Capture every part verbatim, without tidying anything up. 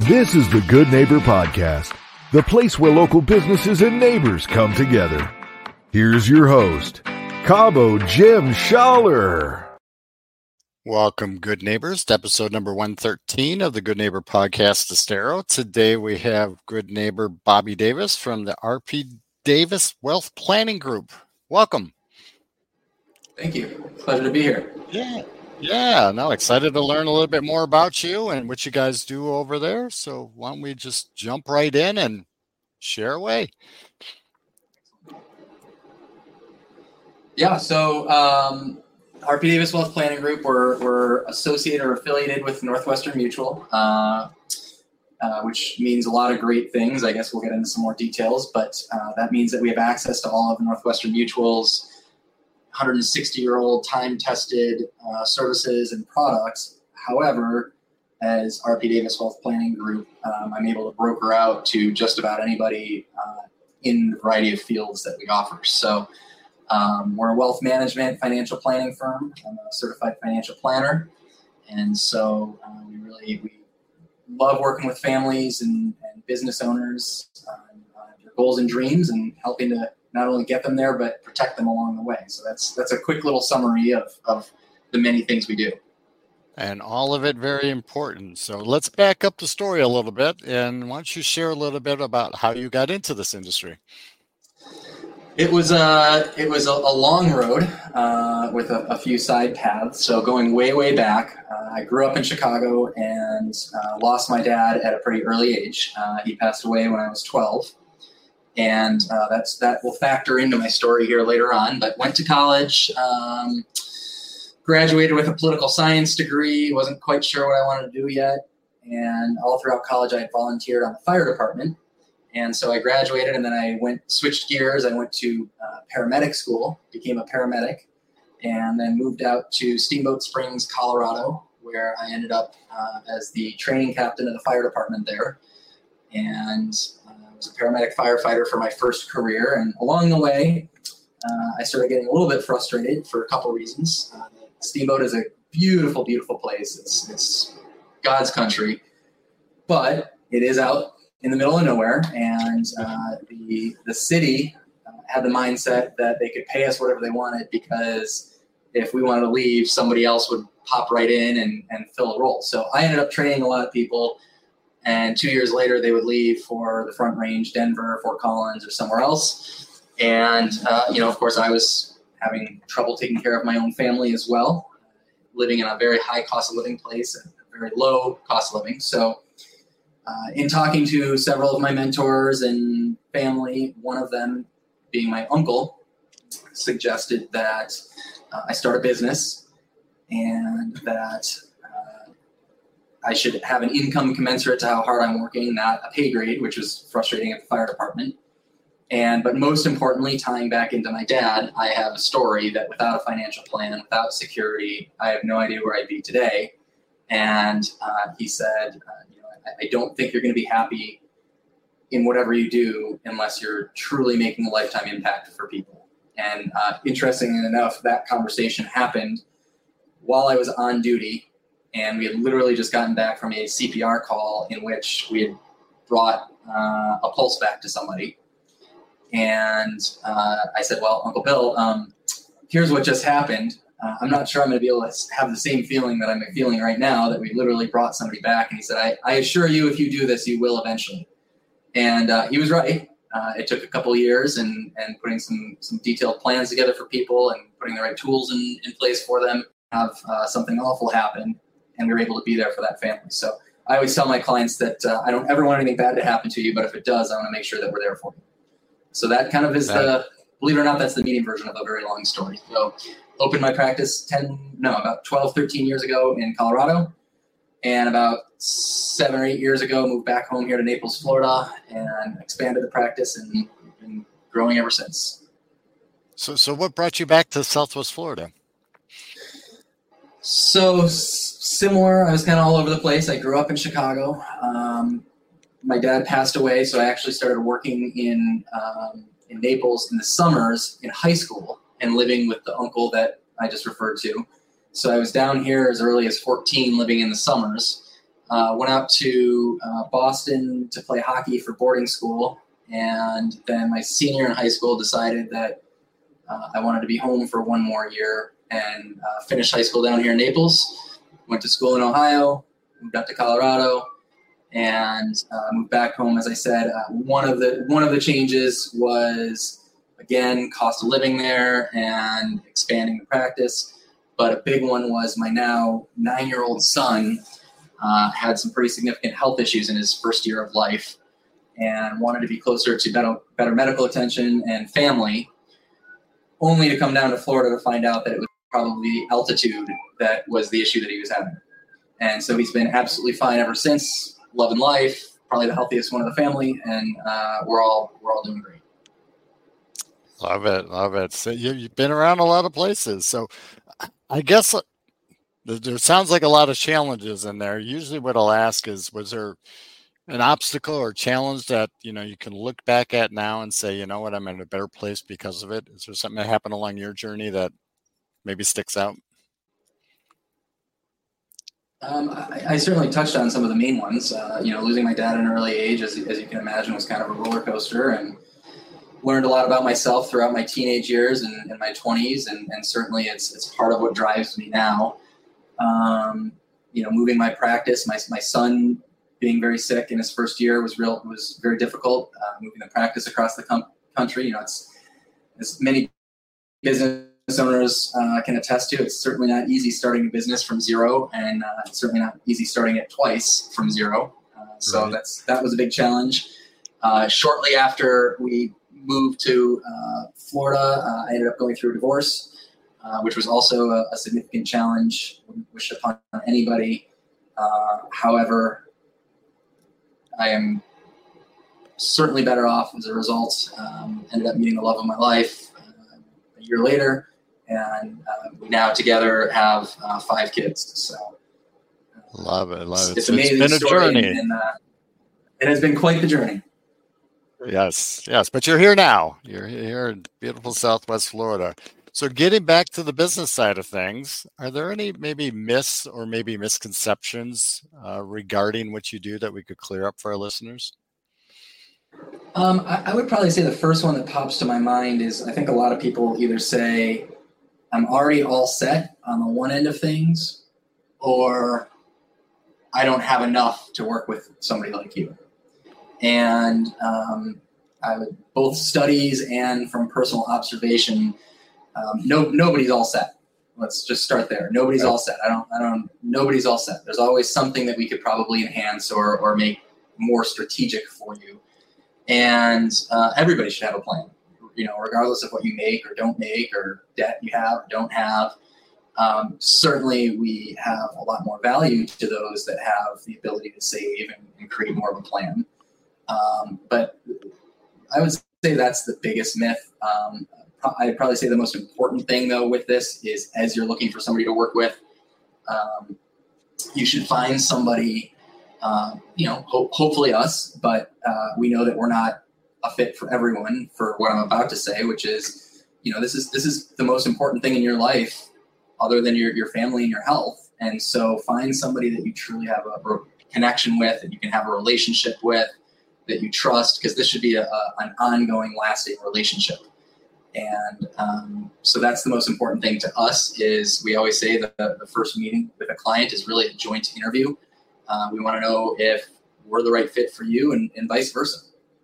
This is the Good Neighbor Podcast, the place where local businesses and neighbors come together. Here's your host, Cabo Jim Schaller. Welcome, good neighbors, to episode number one thirteen of the Good Neighbor Podcast, Estero. Today we have good neighbor Bobby Davis from the R P Davis Wealth Planning Group. Welcome. Thank you. Pleasure to be here. Yeah. Yeah. Now excited to learn a little bit more about you and what you guys do over there. So why don't we just jump right in and share away? Yeah. So, um, R P Davis Wealth Planning Group, we're, we're associated or affiliated with Northwestern Mutual, uh, uh, which means a lot of great things. I guess we'll get into some more details, but uh, that means that we have access to all of Northwestern Mutual's one hundred sixty-year-old time-tested uh, services and products. However, as R P Davis Wealth Planning Group, um, I'm able to broker out to just about anybody uh, in the variety of fields that we offer. So um, we're a wealth management financial planning firm. I'm a certified financial planner. And so uh, we really we love working with families and, and business owners on uh, their goals and dreams and helping to not only get them there, but protect them along the way. So that's that's a quick little summary of, of the many things we do. And all of it very important. So let's back up the story a little bit. And why don't you share a little bit about how you got into this industry? It was a, it was a, a long road uh, with a, a few side paths. So going way, way back, uh, I grew up in Chicago and uh, lost my dad at a pretty early age. Uh, he passed away when I was twelve. And uh, that's that will factor into my story here later on. But went to college, um, graduated with a political science degree, wasn't quite sure what I wanted to do yet. And all throughout college, I had volunteered on the fire department. And so I graduated, and then I went switched gears. I went to uh, paramedic school, became a paramedic, and then moved out to Steamboat Springs, Colorado, where I ended up uh, as the training captain of the fire department there. And a paramedic firefighter for my first career, and along the way uh, I started getting a little bit frustrated for a couple reasons. Uh, Steamboat is a beautiful, beautiful place. It's, it's God's country, but it is out in the middle of nowhere, and uh, the the city uh, had the mindset that they could pay us whatever they wanted, because if we wanted to leave, somebody else would pop right in and, and fill a role. So I ended up training a lot of people. And two years later, they would leave for the Front Range, Denver, Fort Collins, or somewhere else. And, uh, you know, of course, I was having trouble taking care of my own family as well, living in a very high cost of living place and a very low cost of living. So uh, in talking to several of my mentors and family, one of them being my uncle, suggested that uh, I start a business and that I should have an income commensurate to how hard I'm working, not a pay grade, which was frustrating at the fire department. And, but most importantly, tying back into my dad, I have a story that without a financial plan, without security, I have no idea where I'd be today. And uh, he said, uh, you know, I, I don't think you're going to be happy in whatever you do unless you're truly making a lifetime impact for people. And uh, interestingly enough, that conversation happened while I was on duty. And we had literally just gotten back from a C P R call in which we had brought uh, a pulse back to somebody. And uh, I said, well, Uncle Bill, um, here's what just happened. Uh, I'm not sure I'm going to be able to have the same feeling that I'm feeling right now, that we literally brought somebody back. And he said, I, I assure you, if you do this, you will eventually. And uh, he was right. Uh, it took a couple of years and, and putting some, some detailed plans together for people and putting the right tools in, in place for them, have uh, something awful happen. And we were able to be there for that family. So I always tell my clients that uh, I don't ever want anything bad to happen to you, but if it does, I want to make sure that we're there for you. So that kind of is right. the, believe it or not, that's the medium version of a very long story. So opened my practice ten, no, about twelve, thirteen years ago in Colorado. And about seven or eight years ago, moved back home here to Naples, Florida, and expanded the practice and been growing ever since. So, so what brought you back to Southwest Florida? So similar, I was kind of all over the place. I grew up in Chicago. Um, my dad passed away, so I actually started working in um, in Naples in the summers in high school and living with the uncle that I just referred to. So I was down here as early as fourteen, living in the summers. Uh, went out to uh, Boston to play hockey for boarding school. And then my senior in high school decided that uh, I wanted to be home for one more year and uh, finished high school down here in Naples. Went to school in Ohio, moved out to Colorado, and uh, moved back home. As I said, uh, one of the one of the changes was, again, cost of living there and expanding the practice. But a big one was my now nine-year-old son uh, had some pretty significant health issues in his first year of life and wanted to be closer to better, better medical attention and family, only to come down to Florida to find out that it was probably altitude that was the issue that he was having. And so he's been absolutely fine ever since, loving life, probably the healthiest one of the family, and uh, we're all we're all doing great. Love it, love it. So you, you've been around a lot of places. So I guess there sounds like a lot of challenges in there. Usually what I'll ask is, was there an obstacle or challenge that, you know, you can look back at now and say, you know what, I'm in a better place because of it? Is there something that happened along your journey that maybe sticks out? Um, I, I certainly touched on some of the main ones. Uh, you know, losing my dad at an early age, as, as you can imagine, was kind of a roller coaster, and learned a lot about myself throughout my teenage years and, and my twenties, and, and certainly it's it's part of what drives me now. Um, you know, moving my practice, my my son being very sick in his first year was real was very difficult. Uh, moving the practice across the com- country, you know, it's as many business owners uh, can attest to. It's certainly not easy starting a business from zero, and uh, it's certainly not easy starting it twice from zero. Uh, so right. that's that was a big challenge. Uh, shortly after we moved to uh, Florida, uh, I ended up going through a divorce, uh, which was also a, a significant challenge. Wouldn't wish upon anybody. Uh, however, I am certainly better off as a result. Um, ended up meeting the love of my life uh, a year later, and uh, we now together have uh, five kids. So, uh, love it, love it. It's, it's so amazing. It's been a journey. And, uh, it has been quite the journey. Yes, yes, but you're here now. You're here in beautiful Southwest Florida. So getting back to the business side of things, are there any maybe myths or maybe misconceptions uh, regarding what you do that we could clear up for our listeners? Um, I, I would probably say the first one that pops to my mind is, I think a lot of people either say, I'm already all set on the one end of things, or I don't have enough to work with somebody like you. And um, I would, both studies and from personal observation, um, no, nobody's all set. Let's just start there. Nobody's all set. I don't, I don't, nobody's all set. There's always something that we could probably enhance or, or make more strategic for you. And uh, everybody should have a plan, you know, regardless of what you make or don't make or debt you have or don't have. Um, certainly we have a lot more value to those that have the ability to save and, and create more of a plan. Um, but I would say that's the biggest myth. Um, I'd probably say the most important thing, though, with this is, as you're looking for somebody to work with, um, you should find somebody, uh, you know, ho- hopefully us, but uh, we know that we're not a fit for everyone for what I'm about to say, which is, you know, this is this is the most important thing in your life other than your, your family and your health. And so find somebody that you truly have a, a connection with, that you can have a relationship with, that you trust, because this should be a, a, an ongoing, lasting relationship. And um, so that's the most important thing to us. Is we always say that the, the first meeting with a client is really a joint interview. Uh, we want to know if we're the right fit for you, and, and vice versa.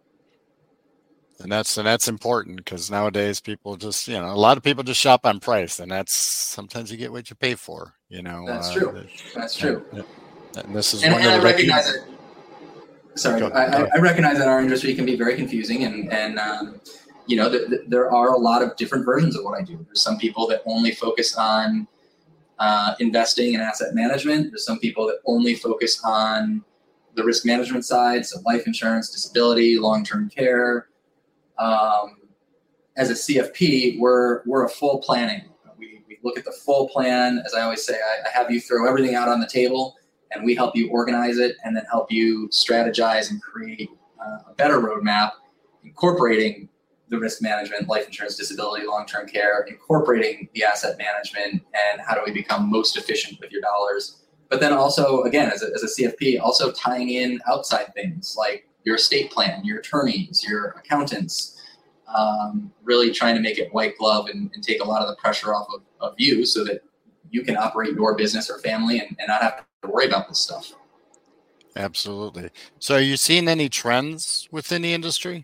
And that's and that's important, because nowadays people just, you know, a lot of people just shop on price, and that's sometimes you get what you pay for. You know, that's uh, true. That, that's true. And, and this is and, one and of the I recognize it. Sorry, go, I, go. I recognize that our industry can be very confusing, and and um, you know, th- th- there are a lot of different versions of what I do. There's some people that only focus on uh, investing and asset management. There's some people that only focus on the risk management side, so life insurance, disability, long-term care. Um, as a C F P, we're we're a full planning. We we look at the full plan. As I always say, I, I have you throw everything out on the table, and we help you organize it, and then help you strategize and create uh, a better roadmap, incorporating the risk management, life insurance, disability, long-term care, incorporating the asset management, and how do we become most efficient with your dollars but then also, again, as a, as a C F P, also tying in outside things like your estate plan, your attorneys, your accountants, um, really trying to make it white glove and, and take a lot of the pressure off of, of you so that you can operate your business or family and, and not have to worry about this stuff. Absolutely. So are you seeing any trends within the industry?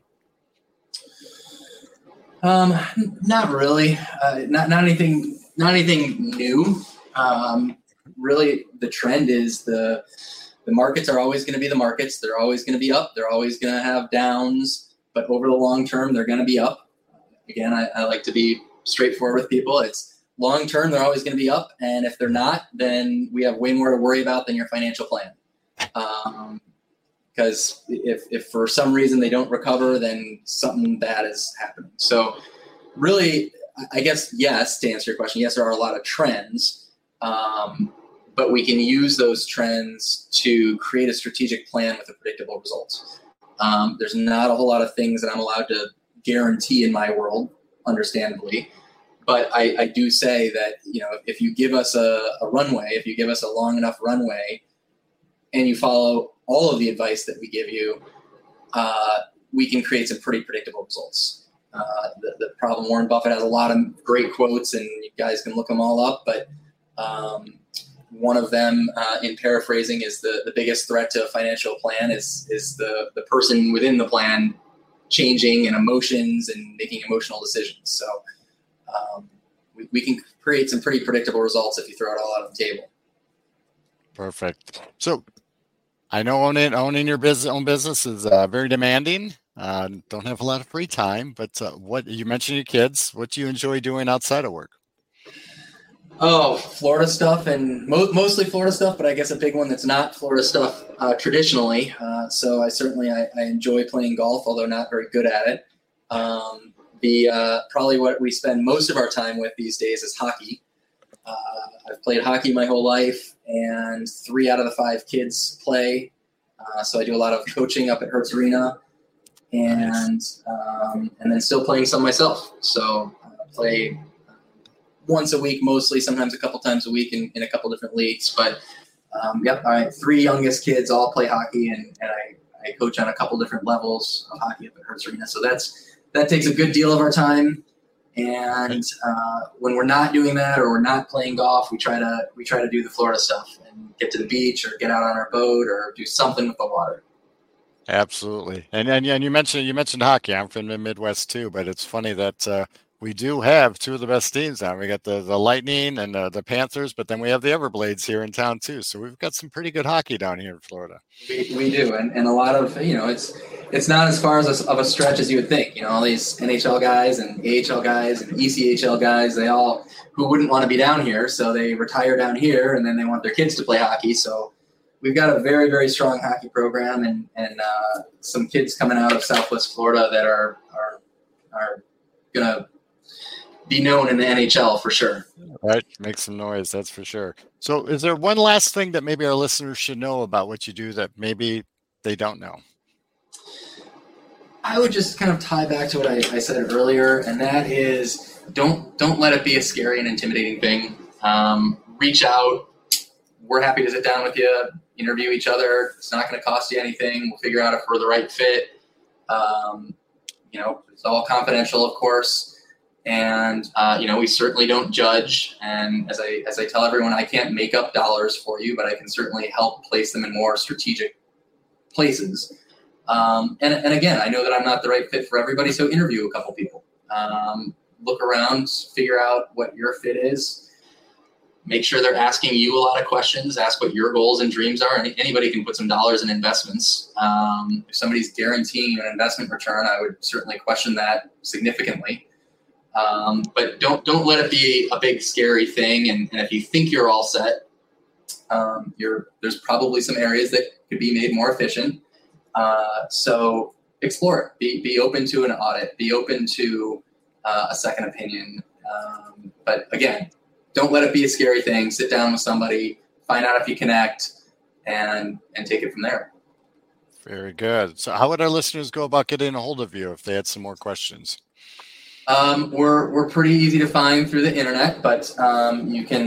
Um, not really. Uh, not not anything. Not anything new. Um, really, the trend is the the markets are always going to be the markets. They're always going to be up. They're always going to have downs. But over the long term, they're going to be up. Again, I, I like to be straightforward with people. It's long term. They're always going to be up. And if they're not, then we have way more to worry about than your financial plan. Um, Because if, if for some reason they don't recover, then something bad is happening. So really, I guess, yes, to answer your question, yes, there are a lot of trends, um, but we can use those trends to create a strategic plan with a predictable result. Um, there's not a whole lot of things that I'm allowed to guarantee in my world, understandably. But I, I do say that, you know, if you give us a, a runway, if you give us a long enough runway and you follow all of the advice that we give you, uh, we can create some pretty predictable results. Uh, the, the problem, Warren Buffett has a lot of great quotes, and you guys can look them all up, but um, one of them, uh, in paraphrasing, is the, the biggest threat to a financial plan is, is the, the person within the plan changing and emotions and making emotional decisions. So um, we, we can create some pretty predictable results if you throw it all out on the table. Perfect. So I know owning owning your business own business is uh, very demanding. Uh, don't have a lot of free time, but uh, what you mentioned your kids. What do you enjoy doing outside of work? Oh, Florida stuff, and mo- mostly Florida stuff, but I guess a big one that's not Florida stuff uh, traditionally. Uh, so I certainly I, I enjoy playing golf, although not very good at it. Um, the uh, probably what we spend most of our time with these days is hockey. Uh, I've played hockey my whole life, and three out of the five kids play. Uh, so I do a lot of coaching up at Hertz Arena, and um, and then still playing some myself. So I uh, play once a week, mostly, sometimes a couple times a week in, in a couple different leagues. But um, yep, my three youngest kids all play hockey, and, and I, I coach on a couple different levels of hockey up at Hertz Arena. So that's that takes a good deal of our time. And uh, when we're not doing that or we're not playing golf, we try to we try to do the Florida stuff and get to the beach or get out on our boat or do something with the water. Absolutely. And and, and you mentioned you mentioned hockey. I'm from the Midwest too, but it's funny that uh, we do have two of the best teams now. We got the, the Lightning and uh, the Panthers, but then we have the Everblades here in town too. So we've got some pretty good hockey down here in Florida. We, we do, and, and a lot of, you know, it's it's not as far as a, of a stretch as you would think. You know, all these N H L guys and A H L guys and E C H L guys, they all, who wouldn't want to be down here, so they retire down here, and then they want their kids to play hockey. So we've got a very, very strong hockey program, and, and uh, some kids coming out of Southwest Florida that are are are going to be known in the N H L for sure. Right. Make some noise. That's for sure. So is there one last thing that maybe our listeners should know about what you do that maybe they don't know? I would just kind of tie back to what I, I said earlier, and that is don't, don't let it be a scary and intimidating thing. Um, reach out. We're happy to sit down with you, interview each other. It's not going to cost you anything. We'll figure out if we're the right fit. Um, you know, it's all confidential, of course. And, uh, you know, we certainly don't judge. And as I as I tell everyone, I can't make up dollars for you, but I can certainly help place them in more strategic places. Um, and, and again, I know that I'm not the right fit for everybody, so interview a couple people. Um, look around, figure out what your fit is. Make sure they're asking you a lot of questions. Ask what your goals and dreams are. And anybody can put some dollars in investments. Um, if somebody's guaranteeing an investment return, I would certainly question that significantly. Um, but don't don't let it be a big scary thing. And, and if you think you're all set, um, you're there's probably some areas that could be made more efficient. Uh, so explore it. Be be open to an audit. Be open to uh, a second opinion. Um, but again, don't let it be a scary thing. Sit down with somebody, find out if you connect, and and take it from there. Very good. So how would our listeners go about getting a hold of you if they had some more questions? Um, we're we're pretty easy to find through the internet, but um, you can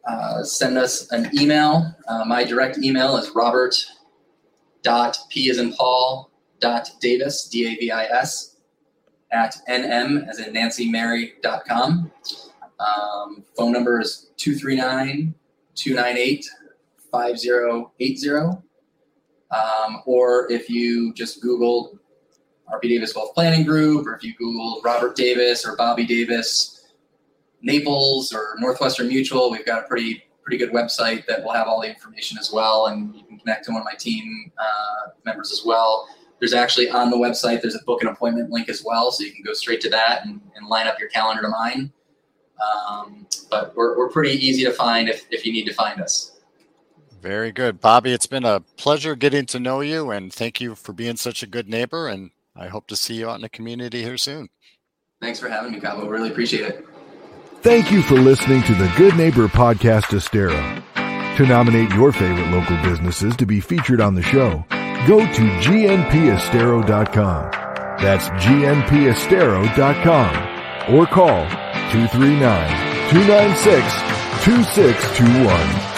uh, send us an email. Uh, my direct email is robert dot p as in Paul dot Davis, D A V I S, at nm as in Nancy Mary dot com. Um, phone number is two three nine, two nine eight, five zero eight zero. Um, or if you just Google R P Davis Wealth Planning Group, or if you Google Robert Davis or Bobby Davis, Naples or Northwestern Mutual, we've got a pretty pretty good website that will have all the information as well, and you can connect to one of my team uh, members as well. There's actually on the website, there's a book an appointment link as well, so you can go straight to that and, and line up your calendar to mine. Um, but we're, we're pretty easy to find if, if you need to find us. Very good. Bobby, it's been a pleasure getting to know you, and thank you for being such a good neighbor, and I hope to see you out in the community here soon. Thanks for having me, Cabo. Really appreciate it. Thank you for listening to the Good Neighbor Podcast Estero. To nominate your favorite local businesses to be featured on the show, go to G N P estero dot com. That's G N P estero dot com or call two three nine, two nine six, two six two one.